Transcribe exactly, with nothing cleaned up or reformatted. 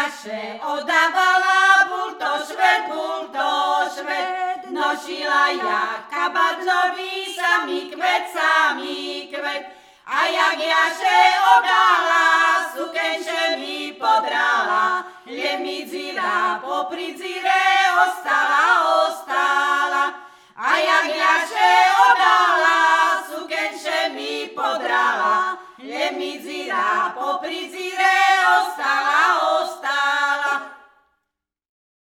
jaše odávala, bol to šved, bol to šved. Nošila ja kabát nový, samý kvet, samý kvet. A jak jaše odala, sukenče mi podrala, je mi dzira popri dzire ostala, ostala. A jak jaše odala, sukenče mi podrala, je mi dzira popri dzire